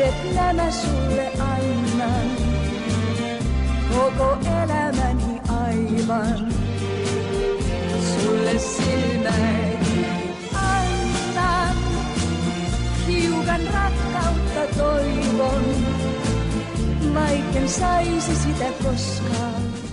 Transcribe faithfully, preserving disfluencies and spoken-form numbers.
että nämä sulle annan. Koko elämäni aivan. Sulle silmäni annan. Hiukan rakkautta toivon. Vaikken saisi sitä koskaan.